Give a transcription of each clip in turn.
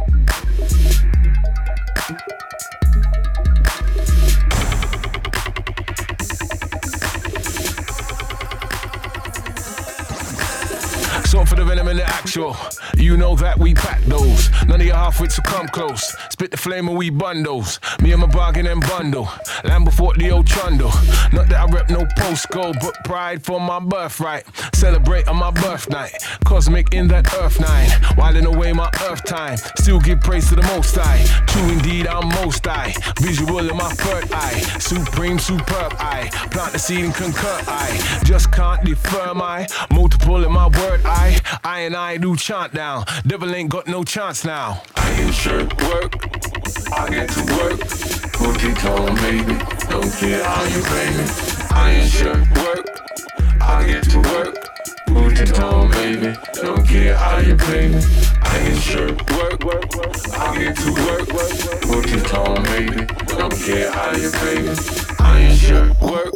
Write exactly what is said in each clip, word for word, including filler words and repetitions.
So for the venom and the actual, you know that we pack those. None of your half-wits will come close. Spit the flame and we bundles. Me and my bargain and bundle. Lambo Fort the old trundle. Not that I rep no postcode, but pride for my birthright. Celebrate on my birth night. Cosmic in that earth nine. Whiling away my earth time. Still give praise to the most high. True indeed, I'm most high. Visual in my third eye. Supreme, superb eye. Plant the seed and concur I. Just can't defer my multiple in my word I. I and I do chant down. Devil ain't got no chance now. I ain't sure work. I get to work. Put it on, baby. Don't care how you pay me. I ain't sure work. I get to work. Put it on, baby. Don't care how you pay me. I ain't sure work. I get to work. Put it on, baby. Don't care how you pay me. I ain't sure work.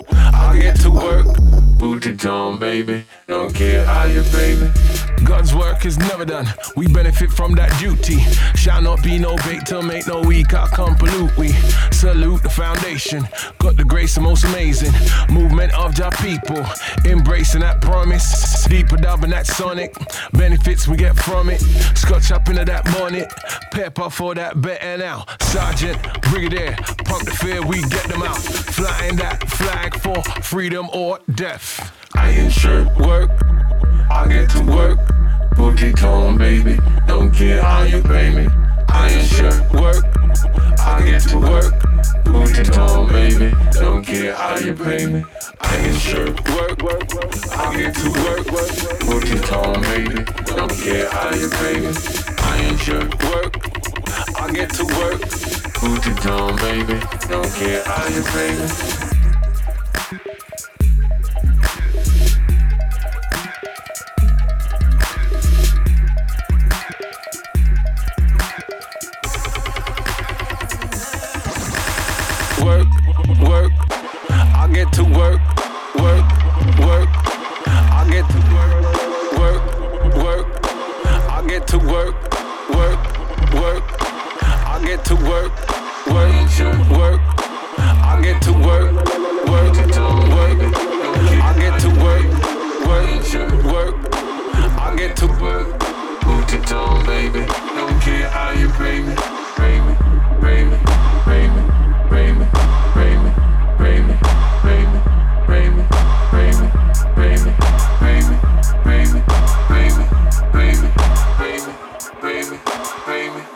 I get to work. Put it on, baby. Don't care how you pay me. God's work is never done. We benefit from that duty. Shall not be no bait to make no weak. I come pollute. We salute the foundation. Got the grace, the most amazing movement of your people. Embracing that promise. Deeper dubbing that sonic. Benefits we get from it. Scotch up into that bonnet. Pepper for that better now. Sergeant, brigadier, pump the fear, we get them out. Flying that flag for freedom or death. I ain't sure work. I get to work. Put it on, baby. Don't care how you pay me. I ain't sure work. I get to work. Put it on, baby. Don't care how you pay me. I ain't sure work. I get to work. Put it on, baby. Don't care how you pay me. I ain't sure work. I get to work. Put it on, baby. Don't care how you pay me. Work, work, I get to work, work, work, I get to work, work, work, I get to work, work, work, I get to work, work, work, I get to work, work, work, I get to work, work, work, I get to work. Put it on, baby. Don't care how you pay me, pay me, pay me, pay me. Pay me, pay me, pay me, pay me, pay me, pay me, pay me, pay me, pay me, pay me, pay me, pay me, pay me, pay me.